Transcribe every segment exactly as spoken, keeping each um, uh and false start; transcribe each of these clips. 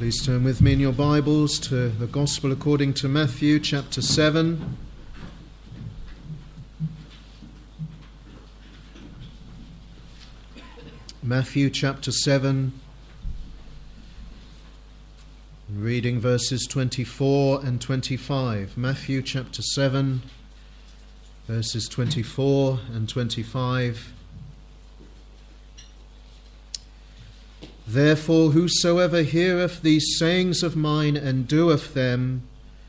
Please turn with me in your Bibles to the Gospel according to Matthew chapter seven. Matthew chapter seven, reading verses twenty-four and twenty-five. Matthew chapter seven, verses twenty-four and twenty-five. Therefore, whosoever heareth these sayings of mine and doeth them,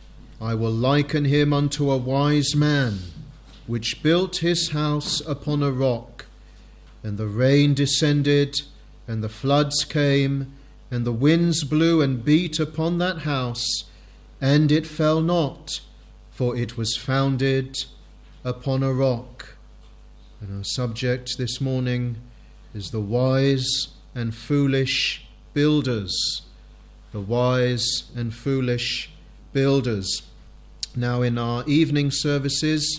I will liken him unto a wise man, which built his house upon a rock. And the rain descended, and the floods came, and the winds blew and beat upon that house, and it fell not, for it was founded upon a rock. And our subject this morning is the wise and foolish builders. The wise and foolish builders. Now, in our evening services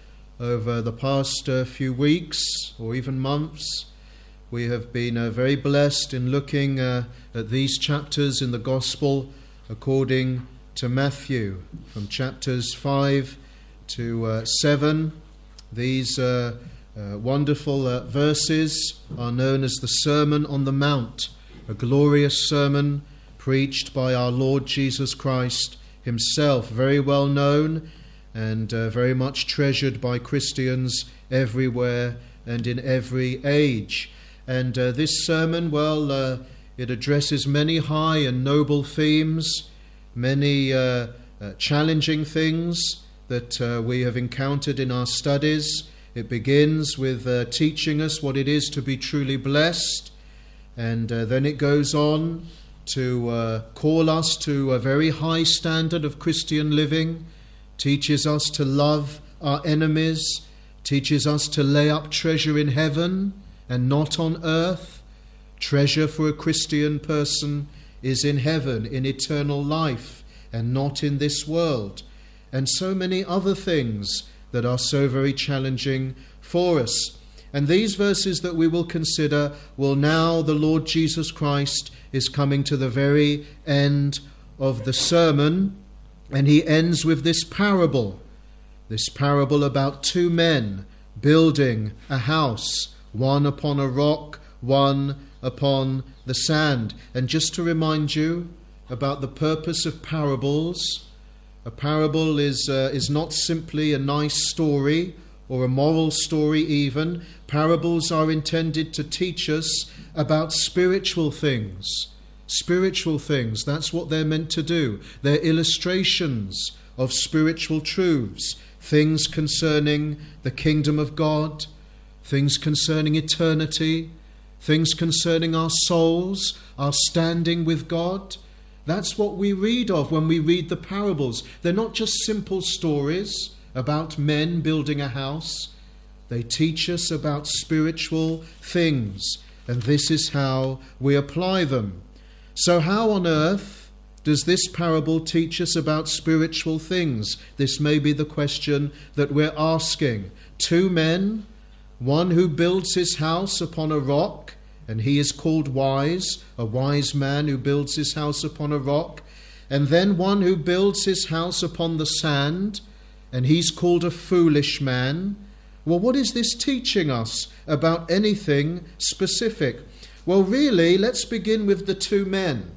over the past uh, few weeks or even months, we have been uh, very blessed in looking uh, at these chapters in the Gospel according to Matthew, from chapters five to uh, seven. These uh, uh, wonderful uh, verses are known as the Sermon on the Mount, a glorious sermon preached by our Lord Jesus Christ himself, very well known and uh, very much treasured by Christians everywhere and in every age. And uh, this sermon, well, uh, it addresses many high and noble themes, many uh, uh, challenging things that uh, we have encountered in our studies. It begins with uh, teaching us what it is to be truly blessed, and uh, then it goes on to uh, call us to a very high standard of Christian living, teaches us to love our enemies, teaches us to lay up treasure in heaven and not on earth. Treasure for a Christian person is in heaven, in eternal life, and not in this world. And so many other things that are so very challenging for us. And these verses that we will consider, well, now the Lord Jesus Christ is coming to the very end of the sermon, and he ends with this parable, this parable about two men building a house, one upon a rock, one upon the sand. And just to remind you about the purpose of parables, a parable is uh, is not simply a nice story or a moral story even. Parables are intended to teach us about spiritual things. Spiritual things, that's what they're meant to do. They're illustrations of spiritual truths, things concerning the kingdom of God, things concerning eternity, things concerning our souls, our standing with God. That's what we read of when we read the parables. They're not just simple stories about men building a house. They teach us about spiritual things, and this is how we apply them. So how on earth does this parable teach us about spiritual things? This may be the question that we're asking. Two men, one who builds his house upon a rock, and he is called wise, a wise man who builds his house upon a rock. And then one who builds his house upon the sand, and he's called a foolish man. Well, what is this teaching us about anything specific? Well, really, let's begin with the two men.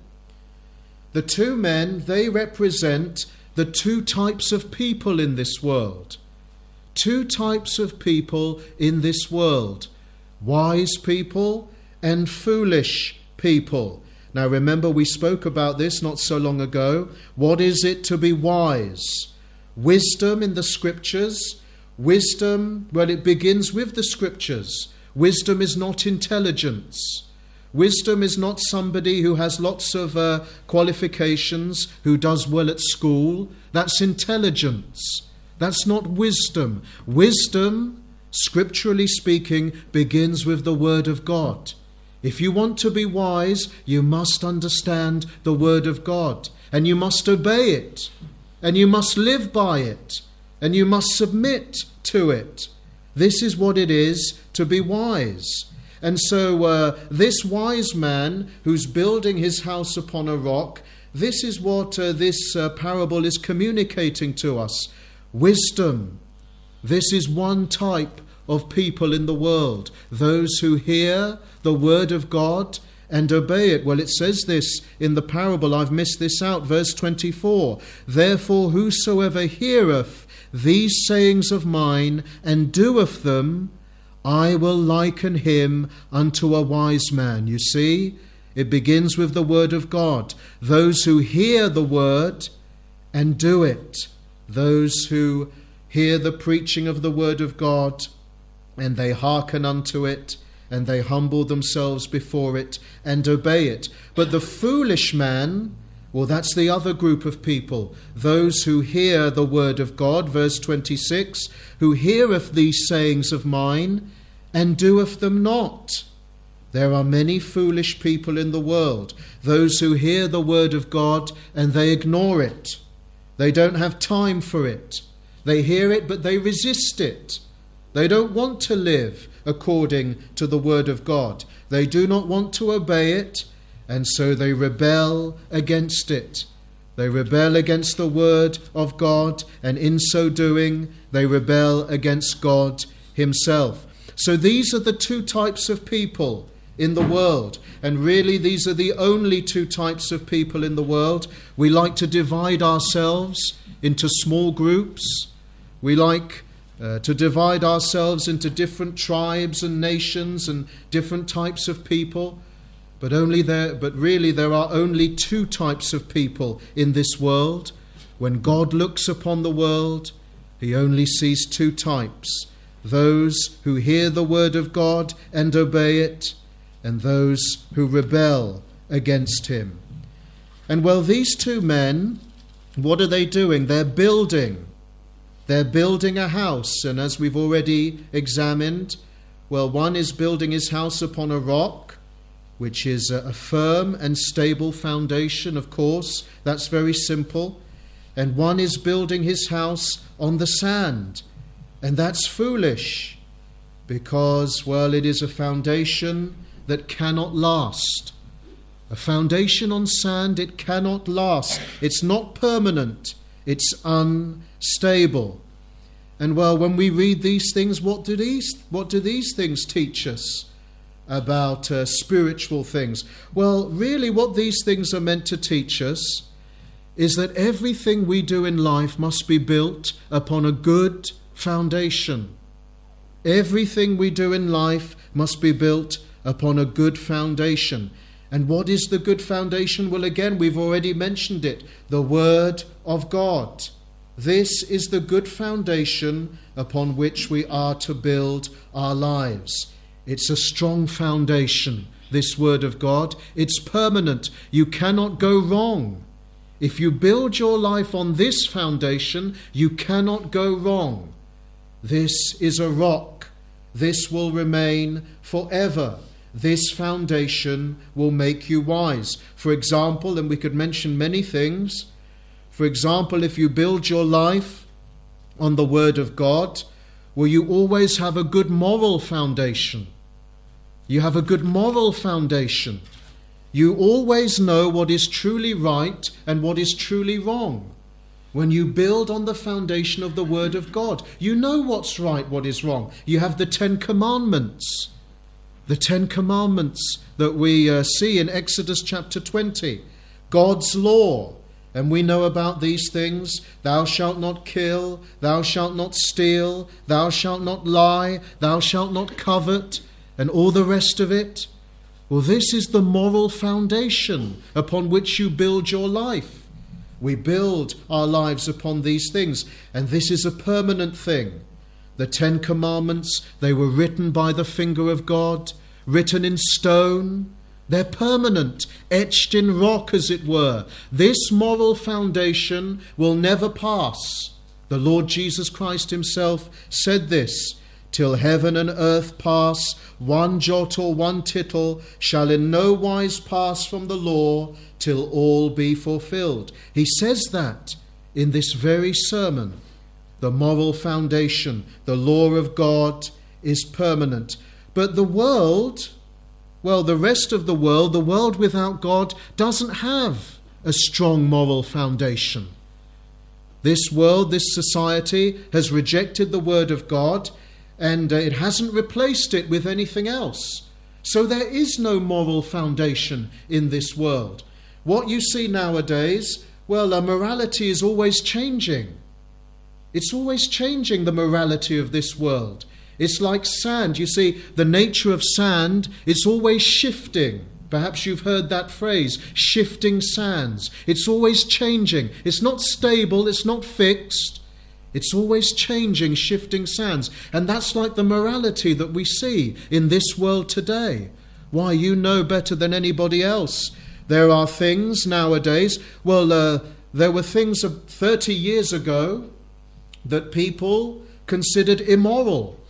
The two men, they represent the two types of people in this world. Two types of people in this world. Wise people and foolish people. Now remember, we spoke about this not so long ago. What is it to be wise? Wisdom in the scriptures. Wisdom, well, it begins with the scriptures. Wisdom is not intelligence. Wisdom is not somebody who has lots of uh, qualifications, who does well at school. That's intelligence. That's not wisdom. Wisdom, scripturally speaking, begins with the Word of God. If you want to be wise, you must understand the Word of God, and you must obey it, and you must live by it, and you must submit to it. This is what it is to be wise. And so uh, this wise man who's building his house upon a rock, this is what uh, this uh, parable is communicating to us. Wisdom. This is one type of people in the world. Those who hear the word of God and obey it. Well, it says this in the parable. I've missed this out. Verse twenty-four. Therefore whosoever heareth these sayings of mine and doeth them, I will liken him unto a wise man. You see, it begins with the word of God. Those who hear the word and do it. Those who hear the preaching of the word of God and they hearken unto it and they humble themselves before it and obey it. But the foolish man, well, that's the other group of people. Those who hear the word of God, verse twenty-six, who heareth these sayings of mine and doeth them not. There are many foolish people in the world. Those who hear the word of God and they ignore it. They don't have time for it. They hear it, but they resist it. They don't want to live according to the word of God. They do not want to obey it, and so they rebel against it. They rebel against the word of God, and in so doing, they rebel against God himself. So these are the two types of people in the world. And really, these are the only two types of people in the world. We like to divide ourselves into small groups. We like uh, to divide ourselves into different tribes and nations and different types of people. But only there, but really there are only two types of people in this world. When God looks upon the world, he only sees two types. Those who hear the word of God and obey it, and those who rebel against him. And well, these two men, what are they doing? They're building. They're building a house. And as we've already examined, well, one is building his house upon a rock, which is a firm and stable foundation, of course. That's very simple. And one is building his house on the sand. And that's foolish because, well, it is a foundation that cannot last. A foundation on sand, it cannot last. It's not permanent. It's unstable. And well, when we read these things, what do these, what do these things teach us about uh, spiritual things? Well, really what these things are meant to teach us is that everything we do in life must be built upon a good foundation. Everything we do in life must be built upon a good foundation. And what is the good foundation? Well, again, we've already mentioned it. The Word of God. This is the good foundation upon which we are to build our lives. It's a strong foundation, this Word of God. It's permanent. You cannot go wrong. If you build your life on this foundation, you cannot go wrong. This is a rock. This will remain forever. This foundation will make you wise. For example, and we could mention many things. For example, if you build your life on the Word of God, will you always have a good moral foundation? You have a good moral foundation. You always know what is truly right and what is truly wrong. When you build on the foundation of the Word of God, you know what's right, what is wrong. You have the Ten Commandments. The Ten Commandments that we uh, see in Exodus chapter twenty. God's law. And we know about these things. Thou shalt not kill. Thou shalt not steal. Thou shalt not lie. Thou shalt not covet. And all the rest of it. Well, this is the moral foundation upon which you build your life. We build our lives upon these things. And this is a permanent thing. The Ten Commandments, they were written by the finger of God, written in stone. They're permanent, etched in rock, as it were. This moral foundation will never pass. The Lord Jesus Christ himself said this, till heaven and earth pass, one jot or one tittle shall in no wise pass from the law till all be fulfilled. He says that in this very sermon. The moral foundation, the law of God, is permanent. But the world, well, the rest of the world, the world without God, doesn't have a strong moral foundation. This world, this society, has rejected the word of God, and uh, it hasn't replaced it with anything else. So there is no moral foundation in this world. What you see nowadays, well, uh, morality is always changing. It's always changing, the morality of this world. It's like sand. You see, the nature of sand, it's always shifting. Perhaps you've heard that phrase, shifting sands. It's always changing. It's not stable, it's not fixed. It's always changing, shifting sands. And that's like the morality that we see in this world today. Why, you know better than anybody else. There are things nowadays, well, uh, there were things thirty years ago that people considered immoral.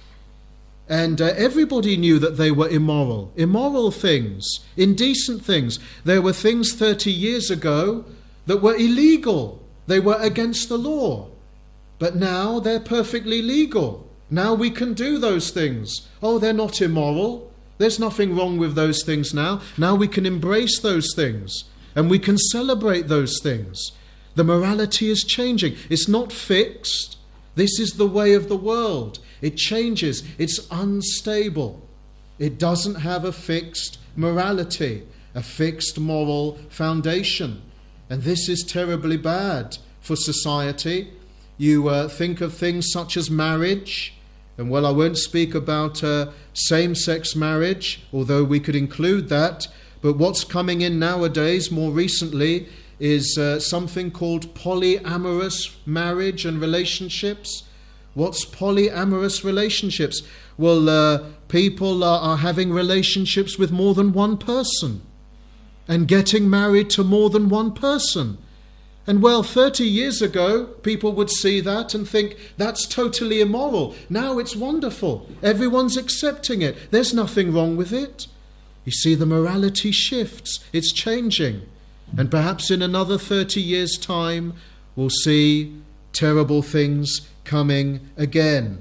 And uh, everybody knew that they were immoral. Immoral things, indecent things. There were things thirty years ago that were illegal. They were against the law. But now they're perfectly legal. Now we can do those things. Oh, they're not immoral. There's nothing wrong with those things now. Now we can embrace those things. And we can celebrate those things. The morality is changing. It's not fixed. This is the way of the world. It changes. It's unstable. It doesn't have a fixed morality, a fixed moral foundation. And this is terribly bad for society. You uh, think of things such as marriage. And well, I won't speak about uh, same-sex marriage, although we could include that. But what's coming in nowadays, more recently, is uh, something called polyamorous marriage and relationships. What's polyamorous relationships? Well, uh, people are, are having relationships with more than one person and getting married to more than one person. And well, thirty years ago, people would see that and think, that's totally immoral. Now it's wonderful. Everyone's accepting it. There's nothing wrong with it. You see, the morality shifts. It's changing. And perhaps in another thirty years' time, we'll see terrible things coming again.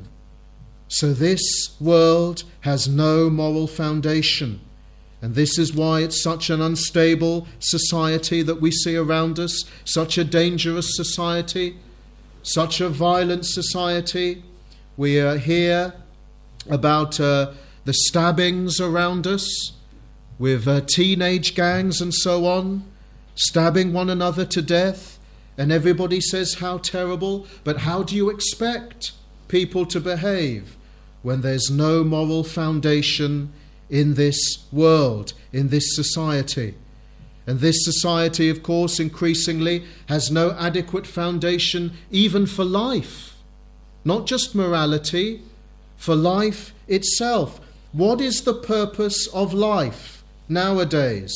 So this world has no moral foundation. And this is why it's such an unstable society that we see around us, such a dangerous society, such a violent society. We uh, hear about uh, the stabbings around us with uh, teenage gangs and so on, stabbing one another to death. And everybody says how terrible, but how do you expect people to behave when there's no moral foundation in this world, in this society? And this society, of course, increasingly has no adequate foundation even for life. Not just morality, for life itself. What is the purpose of life nowadays?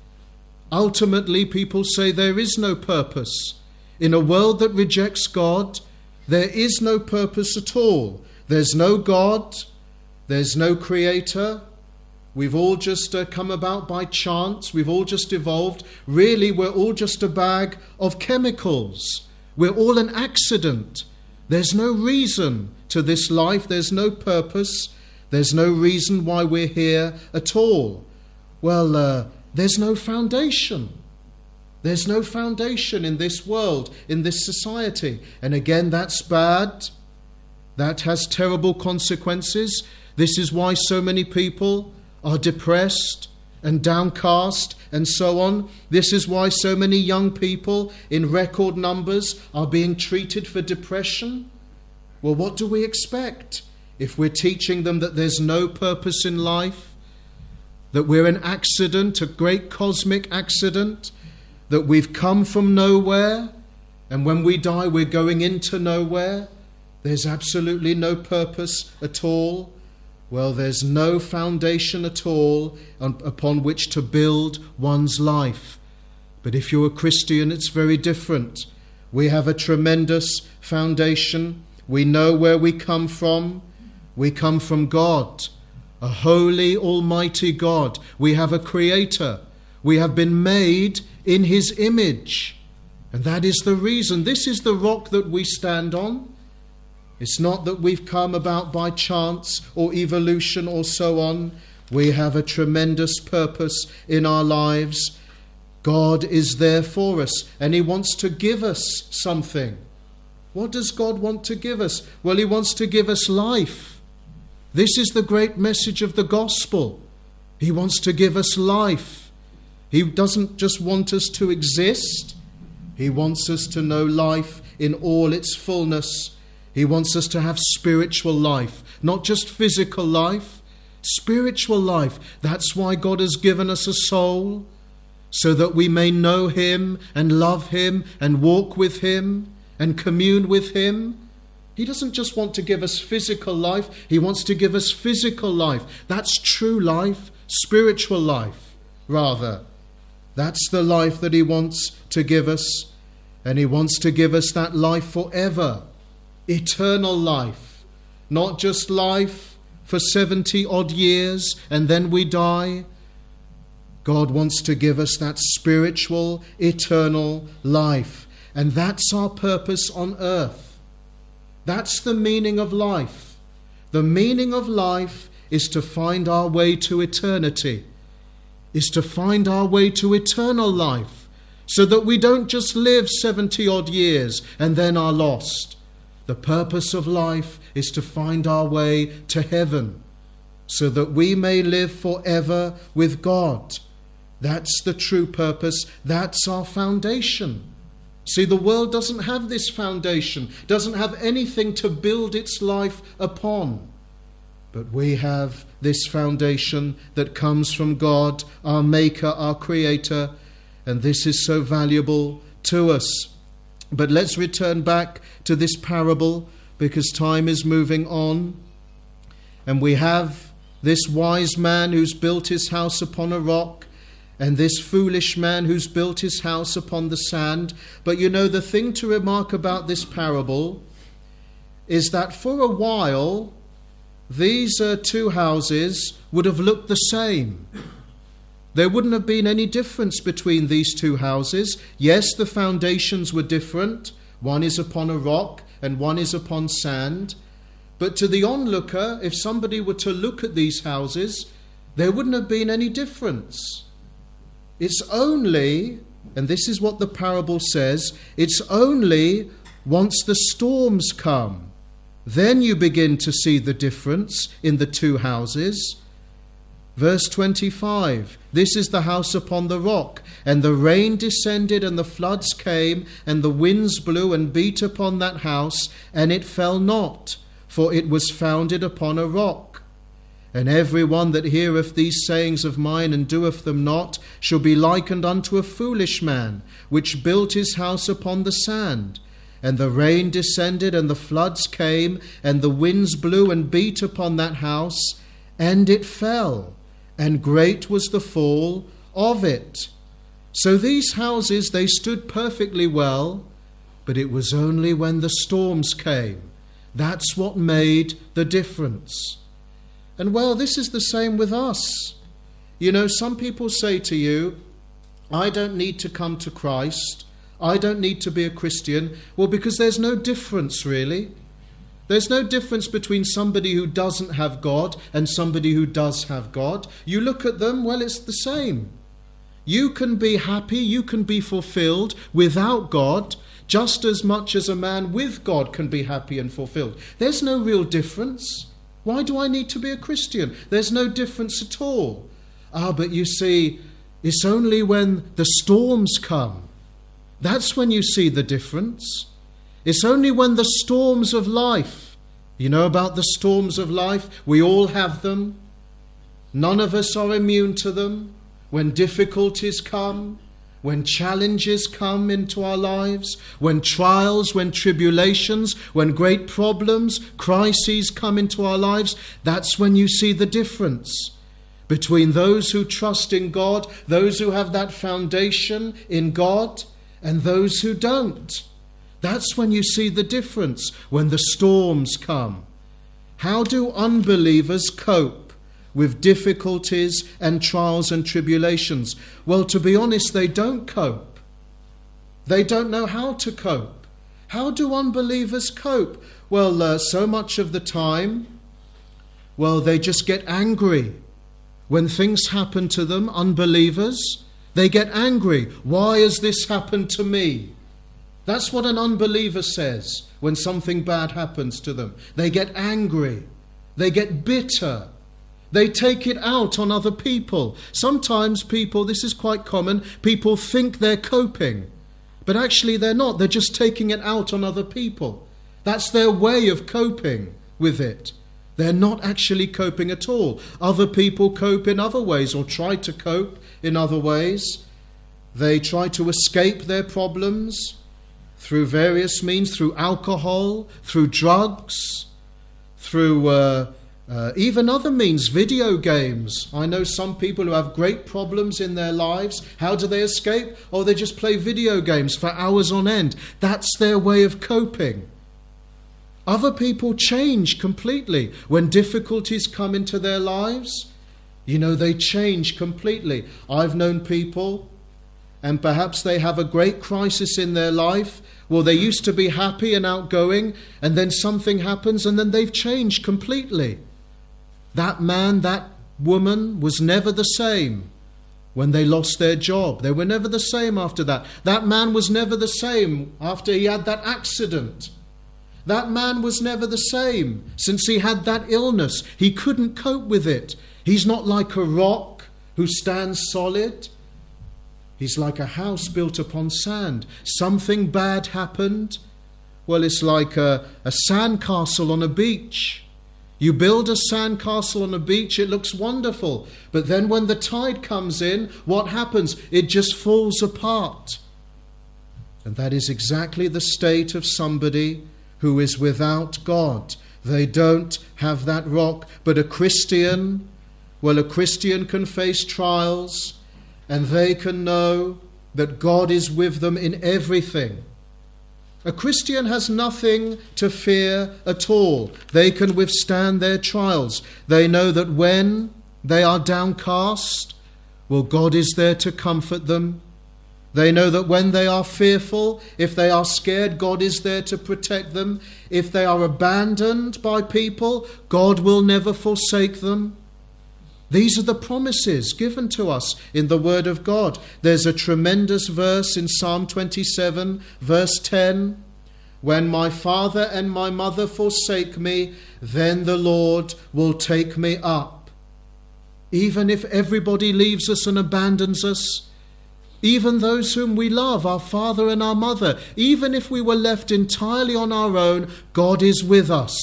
Ultimately, people say there is no purpose. In a world that rejects God, there is no purpose at all. There's no God, there's no creator. We've all just uh, come about by chance. We've all just evolved. Really, we're all just a bag of chemicals. We're all an accident. There's no reason to this life. There's no purpose. There's no reason why we're here at all. Well, uh, there's no foundation. There's no foundation in this world, in this society. And again, that's bad. That has terrible consequences. This is why so many people are depressed and downcast and so on. This is why so many young people in record numbers are being treated for depression. Well, what do we expect if we're teaching them that there's no purpose in life, that we're an accident, a great cosmic accident, that we've come from nowhere, and when we die we're going into nowhere? There's absolutely no purpose at all. Well, there's no foundation at all upon which to build one's life. But if you're a Christian, it's very different. We have a tremendous foundation. We know where we come from. We come from God, a holy, almighty God. We have a creator. We have been made in his image. And that is the reason. This is the rock that we stand on. It's not that we've come about by chance or evolution or so on. We have a tremendous purpose in our lives. God is there for us, and He wants to give us something. What does God want to give us? Well, He wants to give us life. This is the great message of the gospel. He wants to give us life. He doesn't just want us to exist. He wants us to know life in all its fullness. He wants us to have spiritual life, not just physical life, spiritual life. That's why God has given us a soul, so that we may know Him and love Him and walk with Him and commune with Him. He doesn't just want to give us physical life. He wants to give us physical life. That's true life, spiritual life, rather. That's the life that He wants to give us. And He wants to give us that life forever. Eternal life. Not just life for seventy odd years and then we die. God wants to give us that spiritual, eternal life. And that's our purpose on earth. That's the meaning of life. The meaning of life is to find our way to eternity, is to find our way to eternal life, so that we don't just live seventy odd years and then are lost. The purpose of life is to find our way to heaven, so that we may live forever with God. That's the true purpose. That's our foundation. See, the world doesn't have this foundation, doesn't have anything to build its life upon. But we have this foundation that comes from God, our Maker, our Creator, and this is so valuable to us. But let's return back to this parable, because time is moving on. And we have this wise man who's built his house upon a rock, and this foolish man who's built his house upon the sand. But you know, the thing to remark about this parable is that for a while, these uh, two houses would have looked the same. There wouldn't have been any difference between these two houses. Yes, the foundations were different. One is upon a rock and one is upon sand. But to the onlooker, if somebody were to look at these houses, there wouldn't have been any difference. It's only, and this is what the parable says, it's only once the storms come, then you begin to see the difference in the two houses. Verse twenty-five, this is the house upon the rock, and the rain descended, and the floods came, and the winds blew and beat upon that house, and it fell not, for it was founded upon a rock. And every one that heareth these sayings of mine and doeth them not shall be likened unto a foolish man, which built his house upon the sand. And the rain descended, and the floods came, and the winds blew and beat upon that house, and it fell, and great was the fall of it. So these houses, they stood perfectly well, but it was only when the storms came. That's what made the difference. And well, this is the same with us. You know, some people say to you, I don't need to come to Christ. I don't need to be a Christian. Well, because there's no difference, really. There's no difference between somebody who doesn't have God and somebody who does have God. You look at them, well, it's the same. You can be happy, you can be fulfilled without God, just as much as a man with God can be happy and fulfilled. There's no real difference. Why do I need to be a Christian? There's no difference at all. Ah, but you see, it's only when the storms come. That's when you see the difference. It's only when the storms of life, you know about the storms of life, we all have them. None of us are immune to them. When difficulties come, when challenges come into our lives, when trials, when tribulations, when great problems, crises come into our lives, that's when you see the difference between those who trust in God, those who have that foundation in God, and those who don't. That's when you see the difference, when the storms come. How do unbelievers cope with difficulties and trials and tribulations? Well, to be honest, they don't cope. They don't know how to cope. How do unbelievers cope? Well, uh, so much of the time, well, they just get angry. When things happen to them, unbelievers, they get angry. Why has this happened to me? That's what an unbeliever says when something bad happens to them. They get angry. They get bitter. They take it out on other people. Sometimes people, this is quite common, people think they're coping. But actually they're not. They're just taking it out on other people. That's their way of coping with it. They're not actually coping at all. Other people cope in other ways, or try to cope in other ways. They try to escape their problems through various means, through alcohol, through drugs, through uh, uh, even other means, video games. I know some people who have great problems in their lives. How do they escape? Oh, they just play video games for hours on end. That's their way of coping. Other people change completely when difficulties come into their lives. You know, they change completely. I've known people, and perhaps they have a great crisis in their life. Well, they used to be happy and outgoing, and then something happens, and then they've changed completely. That man, that woman was never the same when they lost their job. They were never the same after that. That man was never the same after he had that accident. That man was never the same since he had that illness. He couldn't cope with it. He's not like a rock who stands solid. He's like a house built upon sand. Something bad happened. Well, it's like a, a sandcastle on a beach. You build a sandcastle on a beach, it looks wonderful. But then when the tide comes in, what happens? It just falls apart. And that is exactly the state of somebody who is without God. They don't have that rock. But a Christian, well, a Christian can face trials, and they can know that God is with them in everything. A Christian has nothing to fear at all. They can withstand their trials. They know that when they are downcast, well, God is there to comfort them. They know that when they are fearful, if they are scared, God is there to protect them. If they are abandoned by people, God will never forsake them. These are the promises given to us in the Word of God. There's a tremendous verse in Psalm twenty-seven, verse ten. When my father and my mother forsake me, then the Lord will take me up. Even if everybody leaves us and abandons us, even those whom we love, our father and our mother, even if we were left entirely on our own, God is with us.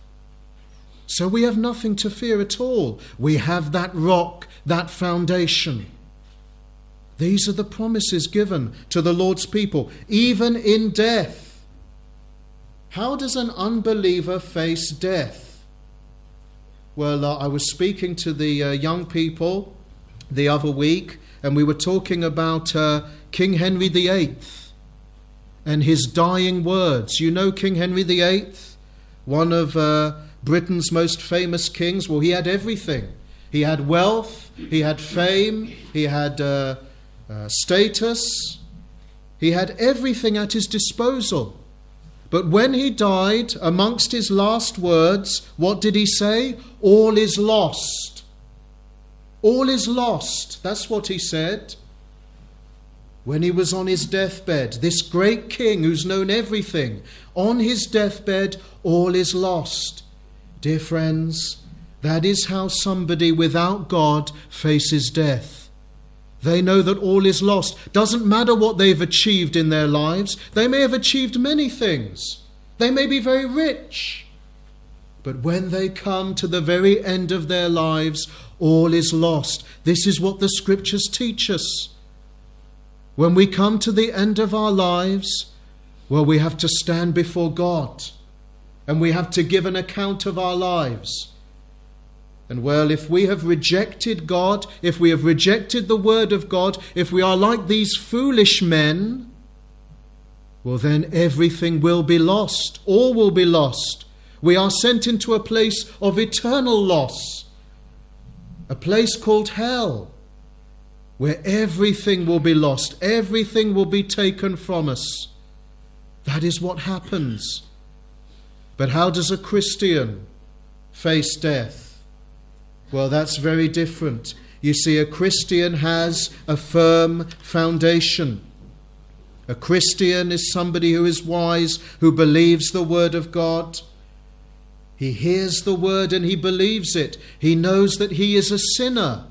So we have nothing to fear at all. We have that rock, that foundation. These are the promises given to the Lord's people, even in death. How does an unbeliever face death? Well, uh, I was speaking to the uh, young people the other week, and we were talking about uh, King Henry the Eighth and his dying words. You know King Henry the Eighth, one of uh, Britain's most famous kings. Well, he had everything. He had wealth, he had fame, he had uh, uh, status. He had everything at his disposal. But when he died, amongst his last words, what did he say? All is lost. All is lost. That's what he said. When he was on his deathbed, this great king who's known everything, on his deathbed, all is lost. Dear friends, that is how somebody without God faces death. They know that all is lost. Doesn't matter what they've achieved in their lives. They may have achieved many things. They may be very rich. But when they come to the very end of their lives, all is lost. This is what the Scriptures teach us. When we come to the end of our lives, well, we have to stand before God, and we have to give an account of our lives. And well, if we have rejected God, if we have rejected the Word of God, if we are like these foolish men, well, then everything will be lost. All will be lost. We are sent into a place of eternal loss, a place called hell, where everything will be lost, everything will be taken from us. That is what happens. But how does a Christian face death? Well, that's very different. You see, a Christian has a firm foundation. A Christian is somebody who is wise, who believes the word of God. He hears the word and he believes it. He knows that he is a sinner.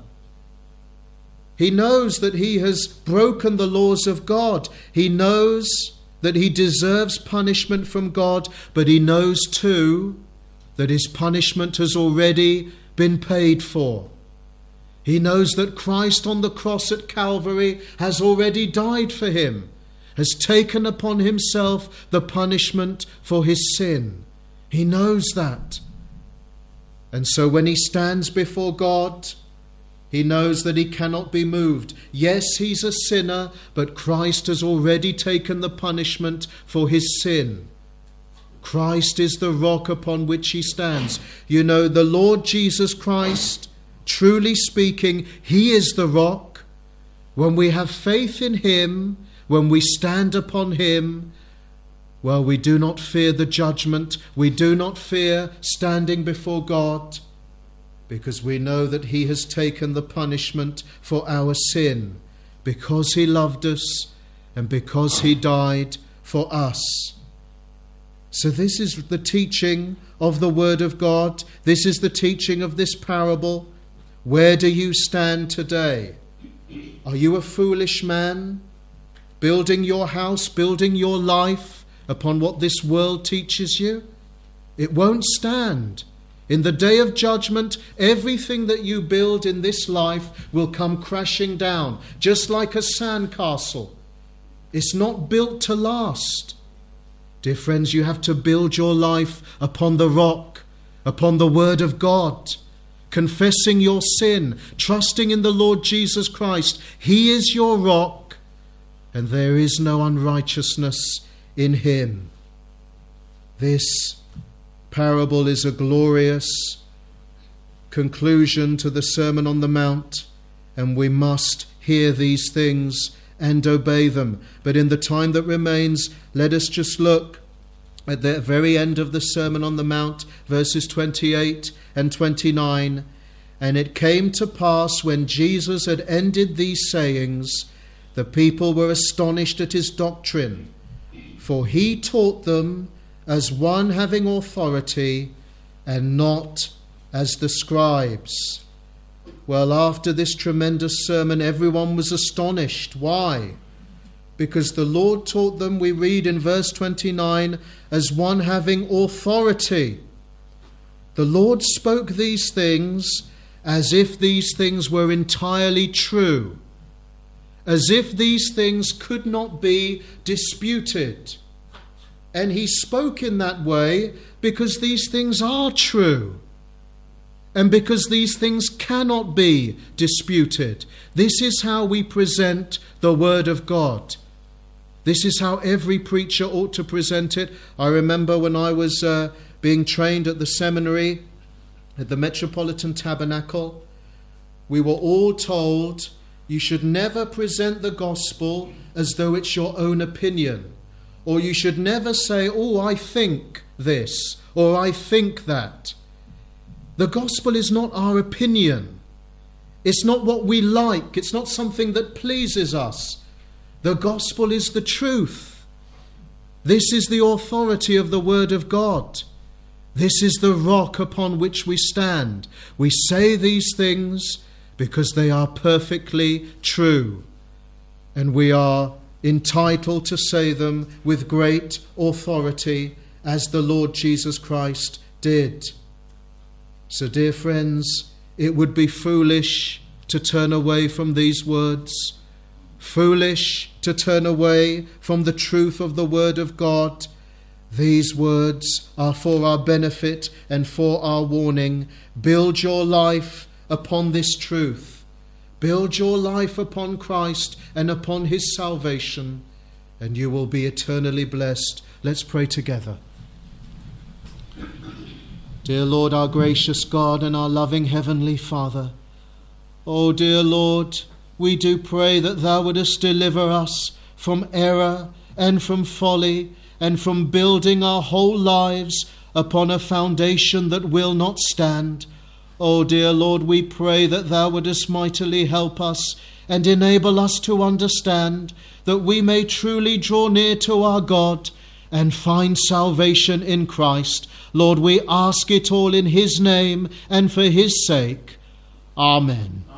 He knows that he has broken the laws of God. He knows that he deserves punishment from God, but he knows too that his punishment has already been paid for. He knows that Christ on the cross at Calvary has already died for him, has taken upon himself the punishment for his sin. He knows that. And so when he stands before God, he knows that he cannot be moved. Yes, he's a sinner, but Christ has already taken the punishment for his sin. Christ is the rock upon which he stands. You know, the Lord Jesus Christ, truly speaking, he is the rock. When we have faith in him, when we stand upon him, well, we do not fear the judgment. We do not fear standing before God, because we know that he has taken the punishment for our sin, because he loved us and because he died for us. So this is the teaching of the Word of God. This is the teaching of this parable. Where do you stand today? Are you a foolish man, building your house, building your life upon what this world teaches you? It won't stand. In the day of judgment, everything that you build in this life will come crashing down, just like a sandcastle. It's not built to last. Dear friends, you have to build your life upon the rock, upon the Word of God, confessing your sin, trusting in the Lord Jesus Christ. He is your rock, and there is no unrighteousness in him. This parable is a glorious conclusion to the Sermon on the Mount, and we must hear these things and obey them. But in the time that remains, let us just look at the very end of the Sermon on the Mount, verses twenty-eight and twenty-nine. And it came to pass, when Jesus had ended these sayings, the people were astonished at his doctrine, for he taught them as one having authority, and not as the scribes. Well, after this tremendous sermon, everyone was astonished. Why? Because the Lord taught them, we read in verse twenty-nine, as one having authority. The Lord spoke these things as if these things were entirely true, as if these things could not be disputed. And he spoke in that way because these things are true, and because these things cannot be disputed. This is how we present the Word of God. This is how every preacher ought to present it. I remember when I was uh, being trained at the seminary, at the Metropolitan Tabernacle, we were all told you should never present the gospel as though it's your own opinion. Or you should never say, oh, I think this, or I think that. The gospel is not our opinion. It's not what we like. It's not something that pleases us. The gospel is the truth. This is the authority of the Word of God. This is the rock upon which we stand. We say these things because they are perfectly true, and we are entitled to say them with great authority, as the Lord Jesus Christ did. So, dear friends, it would be foolish to turn away from these words, foolish to turn away from the truth of the Word of God. These words are for our benefit and for our warning. Build your life upon this truth. Build your life upon Christ and upon his salvation, and you will be eternally blessed. Let's pray together. Dear Lord, our gracious God and our loving Heavenly Father, oh dear Lord, we do pray that thou wouldest deliver us from error and from folly, and from building our whole lives upon a foundation that will not stand. O dear Lord, we pray that thou wouldest mightily help us and enable us to understand, that we may truly draw near to our God and find salvation in Christ. Lord, we ask it all in his name and for his sake. Amen.